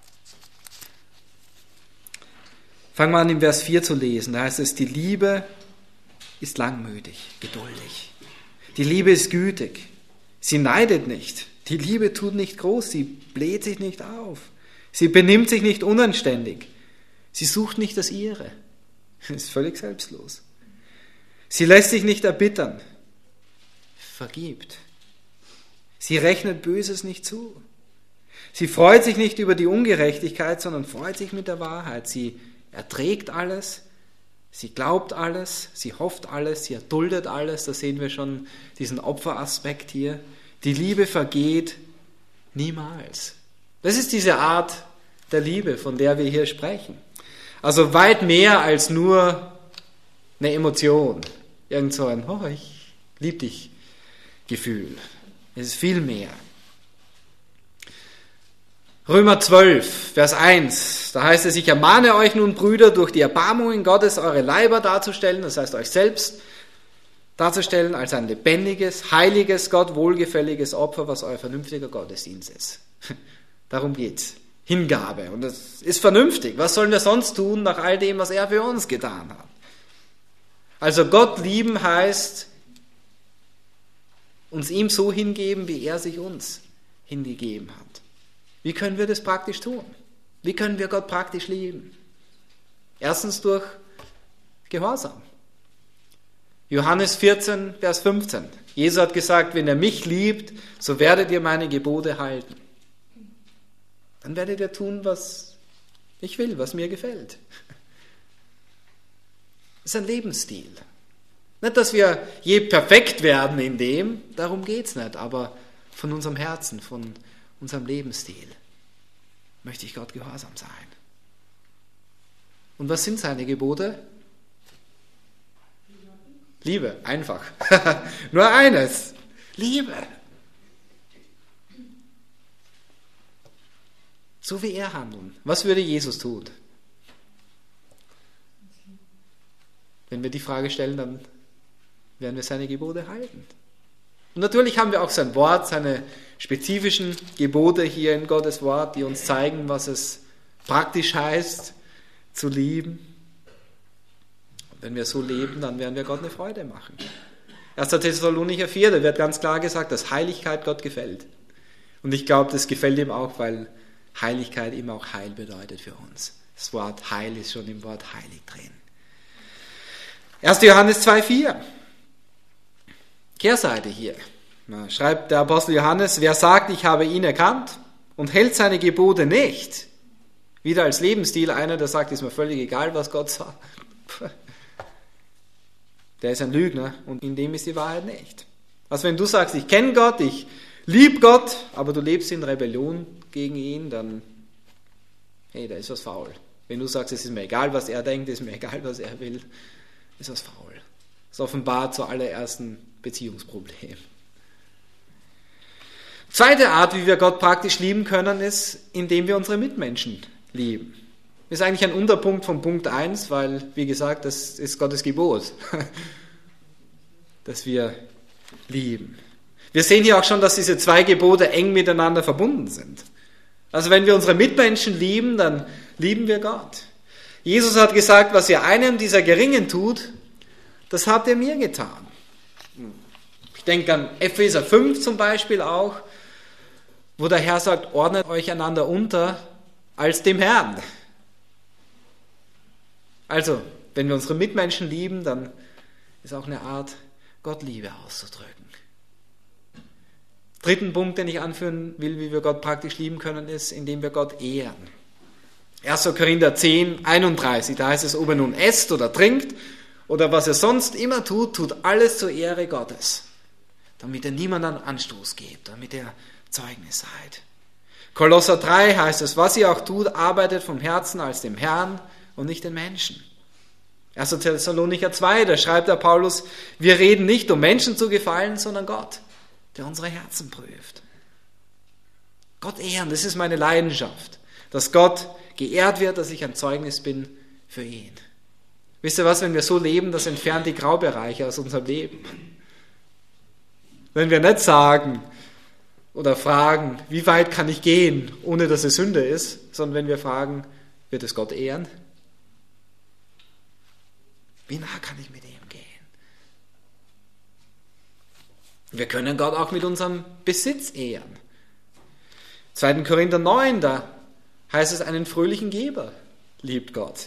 Fangen wir an, im Vers vier zu lesen. Da heißt es, die Liebe ist langmütig, geduldig. Die Liebe ist gütig. Sie neidet nicht. Die Liebe tut nicht groß. Sie bläht sich nicht auf. Sie benimmt sich nicht unanständig. Sie sucht nicht das Ihre. Ist völlig selbstlos. Sie lässt sich nicht erbittern. Vergibt. Sie rechnet Böses nicht zu. Sie freut sich nicht über die Ungerechtigkeit, sondern freut sich mit der Wahrheit. Sie erträgt alles. Sie glaubt alles, sie hofft alles, sie erduldet alles. Da sehen wir schon diesen Opferaspekt hier. Die Liebe vergeht niemals. Das ist diese Art der Liebe, von der wir hier sprechen. Also weit mehr als nur eine Emotion. Irgend so ein, oh, ich liebe dich Gefühl. Es ist viel mehr. Römer zwölf, Vers eins, da heißt es, ich ermahne euch nun, Brüder, durch die Erbarmungen Gottes eure Leiber darzustellen, das heißt euch selbst darzustellen als ein lebendiges, heiliges, Gott wohlgefälliges Opfer, was euer vernünftiger Gottesdienst ist. Darum geht's. Hingabe. Und das ist vernünftig. Was sollen wir sonst tun nach all dem, was er für uns getan hat? Also Gott lieben heißt, uns ihm so hingeben, wie er sich uns hingegeben hat. Wie können wir das praktisch tun? Wie können wir Gott praktisch lieben? Erstens durch Gehorsam. Johannes vierzehn, Vers fünfzehn. Jesus hat gesagt, wenn ihr mich liebt, so werdet ihr meine Gebote halten. Dann werdet ihr tun, was ich will, was mir gefällt. Das ist ein Lebensstil. Nicht, dass wir je perfekt werden in dem, darum geht es nicht, aber von unserem Herzen, von unserem Lebensstil möchte ich Gott gehorsam sein. Und was sind seine Gebote? Liebe, einfach. Nur eines. Liebe. So wie er handeln. Was würde Jesus tun? Wenn wir die Frage stellen, dann werden wir seine Gebote halten. Und natürlich haben wir auch sein Wort, seine spezifischen Gebote hier in Gottes Wort, die uns zeigen, was es praktisch heißt, zu lieben. Wenn wir so leben, dann werden wir Gott eine Freude machen. erster Thessalonicher vier, da wird ganz klar gesagt, dass Heiligkeit Gott gefällt. Und ich glaube, das gefällt ihm auch, weil Heiligkeit immer auch Heil bedeutet für uns. Das Wort Heil ist schon im Wort heilig drin. erster Johannes zwei vier. Kehrseite hier. Da schreibt der Apostel Johannes, wer sagt, ich habe ihn erkannt und hält seine Gebote nicht. Wieder als Lebensstil einer, der sagt, ist mir völlig egal, was Gott sagt. Der ist ein Lügner und in dem ist die Wahrheit nicht. Also wenn du sagst, ich kenne Gott, ich liebe Gott, aber du lebst in Rebellion gegen ihn, dann, hey, da ist was faul. Wenn du sagst, es ist mir egal, was er denkt, es ist mir egal, was er will, ist was faul. Das offenbart zuallererst ein Beziehungsproblem. Zweite Art, wie wir Gott praktisch lieben können, ist, indem wir unsere Mitmenschen lieben. Das ist eigentlich ein Unterpunkt von Punkt eins, weil, wie gesagt, das ist Gottes Gebot, dass wir lieben. Wir sehen hier auch schon, dass diese zwei Gebote eng miteinander verbunden sind. Also wenn wir unsere Mitmenschen lieben, dann lieben wir Gott. Jesus hat gesagt, was ihr einem dieser Geringen tut, das habt ihr mir getan. Ich denke an Epheser fünf zum Beispiel auch, wo der Herr sagt, ordnet euch einander unter als dem Herrn. Also, wenn wir unsere Mitmenschen lieben, dann ist auch eine Art, Gottliebe auszudrücken. Dritten Punkt, den ich anführen will, wie wir Gott praktisch lieben können, ist, indem wir Gott ehren. erster Korinther zehn einunddreißig, da heißt es, ob er nun esst oder trinkt oder was er sonst immer tut, tut alles zur Ehre Gottes, damit er niemandem Anstoß gibt, damit er Zeugnis seid. Kolosser drei heißt es, was ihr auch tut, arbeitet vom Herzen als dem Herrn und nicht den Menschen. erster Thessalonicher zwei, da schreibt der Paulus, wir reden nicht, um Menschen zu gefallen, sondern Gott, der unsere Herzen prüft. Gott ehren, das ist meine Leidenschaft, dass Gott geehrt wird, dass ich ein Zeugnis bin für ihn. Wisst ihr was, wenn wir so leben, das entfernt die Graubereiche aus unserem Leben. Wenn wir nicht sagen oder fragen, wie weit kann ich gehen, ohne dass es Sünde ist, sondern wenn wir fragen, wird es Gott ehren? Wie nah kann ich mit ihm gehen? Wir können Gott auch mit unserem Besitz ehren. zweiter Korinther neun, da heißt es, einen fröhlichen Geber liebt Gott.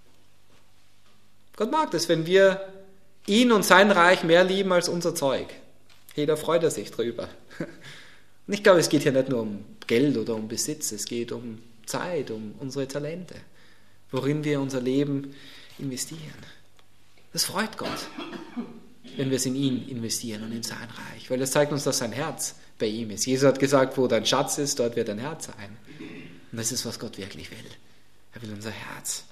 Gott mag das, wenn wir ihn und sein Reich mehr lieben als unser Zeug. Hey, da freut er sich drüber. Und ich glaube, es geht hier nicht nur um Geld oder um Besitz, es geht um Zeit, um unsere Talente, worin wir unser Leben investieren. Das freut Gott, wenn wir es in ihn investieren und in sein Reich, weil das zeigt uns, dass sein Herz bei ihm ist. Jesus hat gesagt, wo dein Schatz ist, dort wird dein Herz sein. Und das ist, was Gott wirklich will. Er will unser Herz.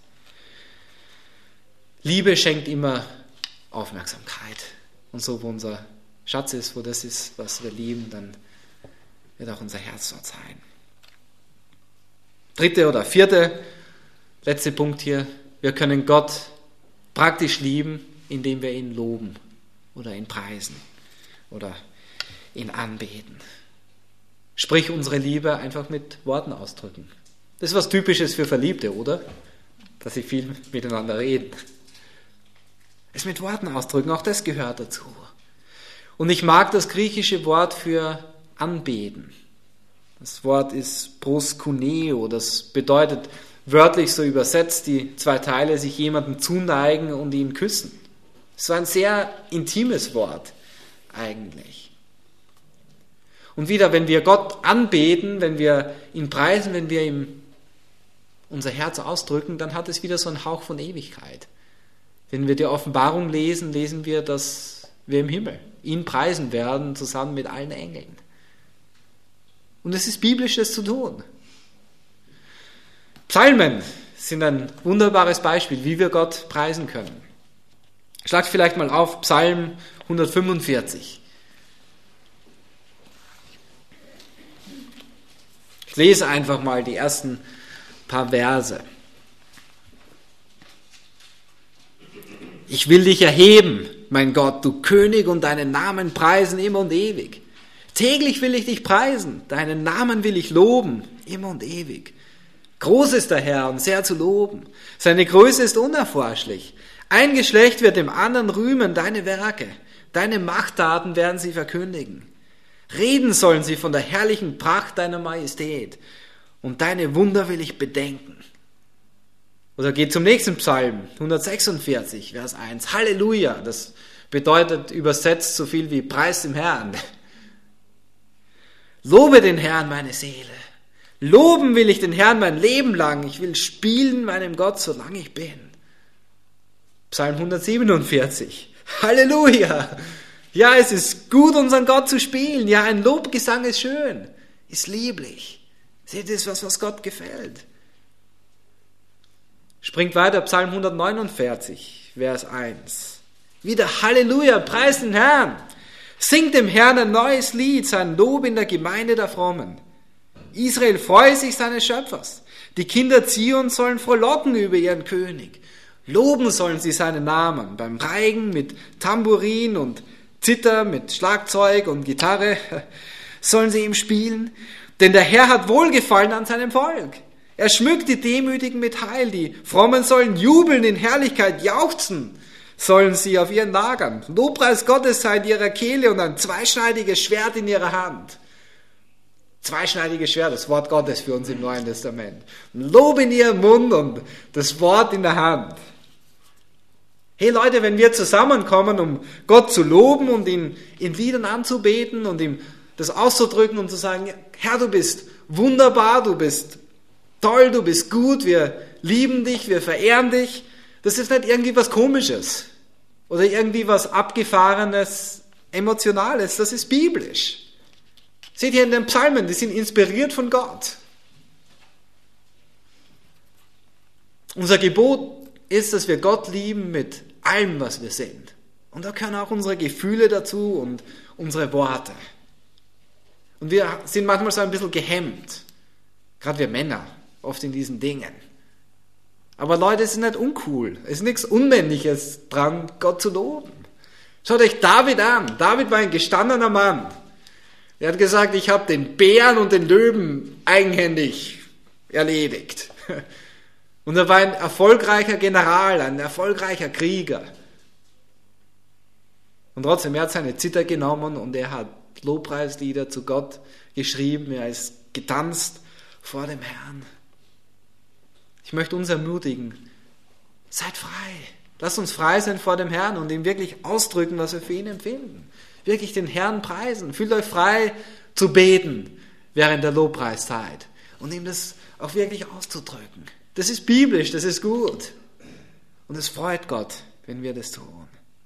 Liebe schenkt immer Aufmerksamkeit. Und so, wo unser Schatz ist, wo das ist, was wir lieben, dann wird auch unser Herz dort sein. Dritte oder vierte, letzte Punkt hier. Wir können Gott praktisch lieben, indem wir ihn loben oder ihn preisen oder ihn anbeten. Sprich unsere Liebe einfach mit Worten ausdrücken. Das ist was Typisches für Verliebte, oder? Dass sie viel miteinander reden. Es mit Worten ausdrücken, auch das gehört dazu. Und ich mag das griechische Wort für anbeten. Das Wort ist proskuneo, das bedeutet wörtlich so übersetzt, die zwei Teile sich jemandem zuneigen und ihn küssen. Das war ein sehr intimes Wort eigentlich. Und wieder, wenn wir Gott anbeten, wenn wir ihn preisen, wenn wir ihm unser Herz ausdrücken, dann hat es wieder so einen Hauch von Ewigkeit. Wenn wir die Offenbarung lesen, lesen wir, dass wir im Himmel ihn preisen werden, zusammen mit allen Engeln. Und es ist biblisch, das zu tun. Psalmen sind ein wunderbares Beispiel, wie wir Gott preisen können. Schlagt vielleicht mal auf Psalm hundertfünfundvierzig. Ich lese einfach mal die ersten paar Verse. Ich will dich erheben, mein Gott, du König, und deinen Namen preisen immer und ewig. Täglich will ich dich preisen, deinen Namen will ich loben, immer und ewig. Groß ist der Herr und sehr zu loben. Seine Größe ist unerforschlich. Ein Geschlecht wird dem anderen rühmen deine Werke. Deine Machttaten werden sie verkündigen. Reden sollen sie von der herrlichen Pracht deiner Majestät. Und deine Wunder will ich bedenken. Oder geht zum nächsten Psalm, hundertsechsundvierzig, Vers eins. Halleluja, das bedeutet übersetzt so viel wie Preis dem Herrn. Lobe den Herrn, meine Seele. Loben will ich den Herrn mein Leben lang. Ich will spielen meinem Gott, solange ich bin. Psalm hundertsiebenundvierzig. Halleluja. Ja, es ist gut, unseren Gott zu spielen. Ja, ein Lobgesang ist schön, ist lieblich. Seht ihr, das ist was, was Gott gefällt. Springt weiter, Psalm hundertneunundvierzig, Vers eins. Wieder Halleluja, preis den Herrn. Singt dem Herrn ein neues Lied, sein Lob in der Gemeinde der Frommen. Israel freue sich seines Schöpfers. Die Kinder Zions sollen frohlocken über ihren König. Loben sollen sie seinen Namen beim Reigen mit Tambourin und Zither, mit Schlagzeug und Gitarre. Sollen sie ihm spielen? Denn der Herr hat Wohlgefallen an seinem Volk. Er schmückt die Demütigen mit Heil. Die Frommen sollen jubeln in Herrlichkeit, jauchzen sollen sie auf ihren Lagern. Lobpreis Gottes sei in ihrer Kehle und ein zweischneidiges Schwert in ihrer Hand. Zweischneidiges Schwert, das Wort Gottes für uns im Neuen Testament. Lob in ihrem Mund und das Wort in der Hand. Hey Leute, wenn wir zusammenkommen, um Gott zu loben und ihn in Liedern anzubeten und ihm das auszudrücken und zu sagen, Herr, du bist wunderbar, du bist toll, du bist gut, wir lieben dich, wir verehren dich. Das ist nicht irgendwie was Komisches oder irgendwie was Abgefahrenes, Emotionales, das ist biblisch. Seht ihr in den Psalmen, die sind inspiriert von Gott. Unser Gebot ist, dass wir Gott lieben mit allem, was wir sind. Und da gehören auch unsere Gefühle dazu und unsere Worte. Und wir sind manchmal so ein bisschen gehemmt, gerade wir Männer, oft in diesen Dingen. Aber Leute, es ist nicht uncool, es ist nichts Unmännliches dran, Gott zu loben. Schaut euch David an. David war ein gestandener Mann. Er hat gesagt, ich habe den Bären und den Löwen eigenhändig erledigt. Und er war ein erfolgreicher General, ein erfolgreicher Krieger. Und trotzdem, er hat seine Zither genommen und er hat Lobpreislieder zu Gott geschrieben. Er ist getanzt vor dem Herrn. Ich möchte uns ermutigen, seid frei. Lasst uns frei sein vor dem Herrn und ihm wirklich ausdrücken, was wir für ihn empfinden. Wirklich den Herrn preisen. Fühlt euch frei zu beten während der Lobpreiszeit und ihm das auch wirklich auszudrücken. Das ist biblisch, das ist gut. Und es freut Gott, wenn wir das tun.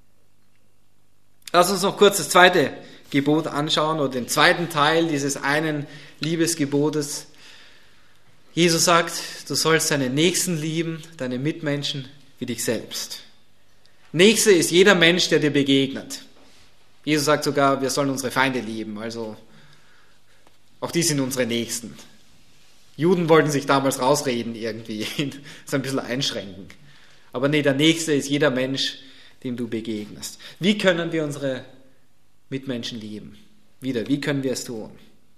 Lass uns noch kurz das zweite Gebot anschauen oder den zweiten Teil dieses einen Liebesgebotes. Jesus sagt, du sollst deine Nächsten lieben, deine Mitmenschen wie dich selbst. Nächste ist jeder Mensch, der dir begegnet. Jesus sagt sogar, wir sollen unsere Feinde lieben, also auch die sind unsere Nächsten. Juden wollten sich damals rausreden irgendwie, so ein bisschen einschränken. Aber nee, der Nächste ist jeder Mensch, dem du begegnest. Wie können wir unsere Mitmenschen lieben? Wieder, wie können wir es tun?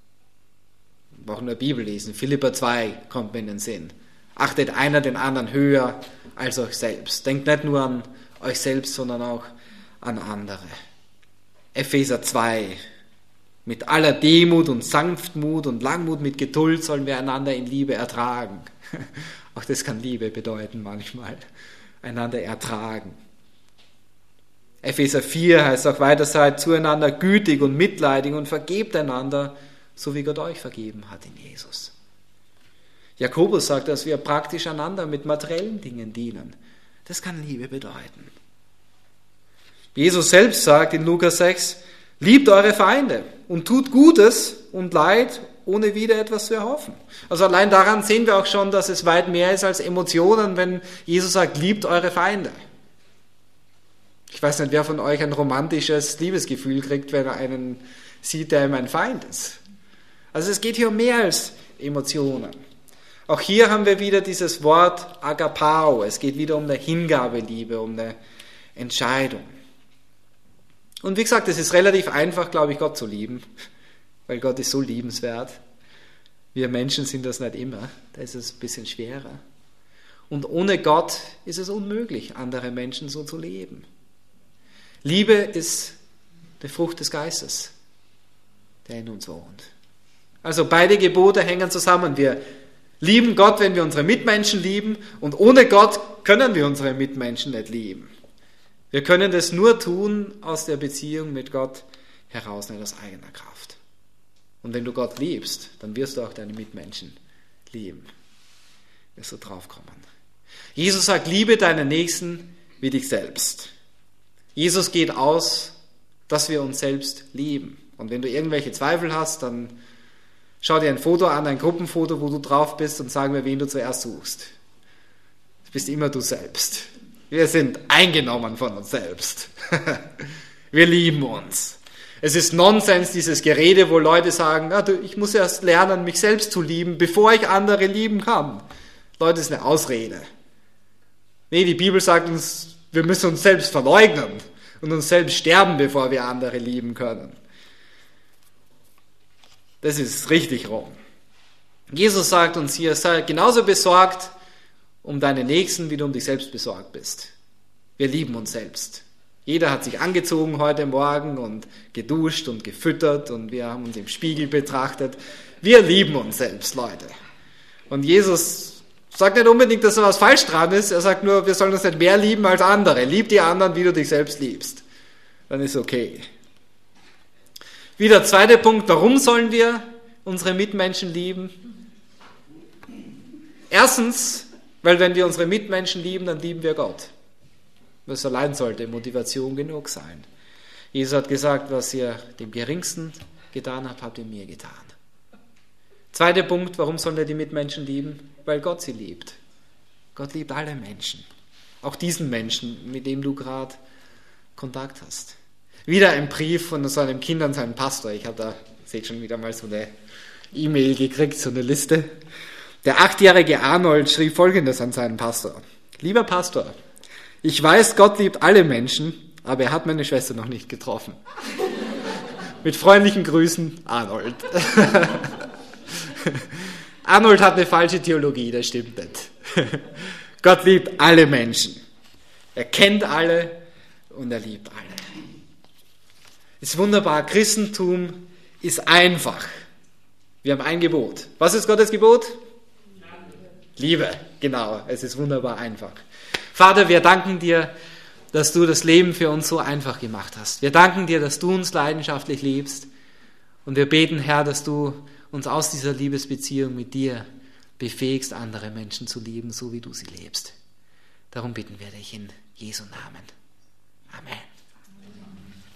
Wir brauchen nur Bibel lesen. Philipper zwei kommt mir in den Sinn. Achtet einer den anderen höher als euch selbst. Denkt nicht nur an euch selbst, sondern auch an andere. Epheser zwei. Mit aller Demut und Sanftmut und Langmut, mit Geduld sollen wir einander in Liebe ertragen. Auch das kann Liebe bedeuten manchmal. Einander ertragen. Epheser vier heißt auch weiter, seid zueinander gütig und mitleidig und vergebt einander, so wie Gott euch vergeben hat in Jesus. Jakobus sagt, dass wir praktisch einander mit materiellen Dingen dienen. Das kann Liebe bedeuten. Jesus selbst sagt in Lukas sechs, liebt eure Feinde und tut Gutes und Leid, ohne wieder etwas zu erhoffen. Also allein daran sehen wir auch schon, dass es weit mehr ist als Emotionen, wenn Jesus sagt, liebt eure Feinde. Ich weiß nicht, wer von euch ein romantisches Liebesgefühl kriegt, wenn er einen sieht, der ihm ein Feind ist. Also es geht hier um mehr als Emotionen. Auch hier haben wir wieder dieses Wort Agapao. Es geht wieder um eine Hingabeliebe, um eine Entscheidung. Und wie gesagt, es ist relativ einfach, glaube ich, Gott zu lieben, weil Gott ist so liebenswert. Wir Menschen sind das nicht immer, da ist es ein bisschen schwerer. Und ohne Gott ist es unmöglich, andere Menschen so zu leben. Liebe ist die Frucht des Geistes, der in uns wohnt. Also beide Gebote hängen zusammen. Wir lieben Gott, wenn wir unsere Mitmenschen lieben, und ohne Gott können wir unsere Mitmenschen nicht lieben. Wir können das nur tun aus der Beziehung mit Gott heraus, nicht aus eigener Kraft. Und wenn du Gott liebst, dann wirst du auch deine Mitmenschen lieben. Wirst du draufkommen. Jesus sagt, liebe deinen Nächsten wie dich selbst. Jesus geht aus, dass wir uns selbst lieben. Und wenn du irgendwelche Zweifel hast, dann schau dir ein Foto an, ein Gruppenfoto, wo du drauf bist, und sag mir, wen du zuerst suchst. Das bist immer du selbst. Wir sind eingenommen von uns selbst. Wir lieben uns. Es ist Nonsens, dieses Gerede, wo Leute sagen, ah, du, ich muss erst lernen, mich selbst zu lieben, bevor ich andere lieben kann. Leute, das ist eine Ausrede. Nee, die Bibel sagt uns, wir müssen uns selbst verleugnen und uns selbst sterben, bevor wir andere lieben können. Das ist richtig rum. Jesus sagt uns hier, sei genauso besorgt um deine Nächsten, wie du um dich selbst besorgt bist. Wir lieben uns selbst. Jeder hat sich angezogen heute Morgen und geduscht und gefüttert und wir haben uns im Spiegel betrachtet. Wir lieben uns selbst, Leute. Und Jesus sagt nicht unbedingt, dass da was falsch dran ist. Er sagt nur, wir sollen uns nicht mehr lieben als andere. Lieb die anderen, wie du dich selbst liebst. Dann ist okay. Wieder zweiter Punkt, warum sollen wir unsere Mitmenschen lieben? Erstens, weil wenn wir unsere Mitmenschen lieben, dann lieben wir Gott. Das allein sollte Motivation genug sein. Jesus hat gesagt, was ihr dem Geringsten getan habt, habt ihr mir getan. Zweiter Punkt, warum sollen wir die Mitmenschen lieben? Weil Gott sie liebt. Gott liebt alle Menschen. Auch diesen Menschen, mit dem du gerade Kontakt hast. Wieder ein Brief von so einem Kind an seinen Pastor. Ich habe da, seht schon wieder mal so eine E-Mail gekriegt, so eine Liste. Der achtjährige Arnold schrieb Folgendes an seinen Pastor. Lieber Pastor, ich weiß, Gott liebt alle Menschen, aber er hat meine Schwester noch nicht getroffen. Mit freundlichen Grüßen, Arnold. Arnold hat eine falsche Theologie, das stimmt nicht. Gott liebt alle Menschen. Er kennt alle und er liebt alle. Ist wunderbar, Christentum ist einfach. Wir haben ein Gebot. Was ist Gottes Gebot? Liebe, genau, es ist wunderbar einfach. Vater, wir danken dir, dass du das Leben für uns so einfach gemacht hast. Wir danken dir, dass du uns leidenschaftlich liebst. Und wir beten, Herr, dass du uns aus dieser Liebesbeziehung mit dir befähigst, andere Menschen zu lieben, so wie du sie lebst. Darum bitten wir dich in Jesu Namen. Amen.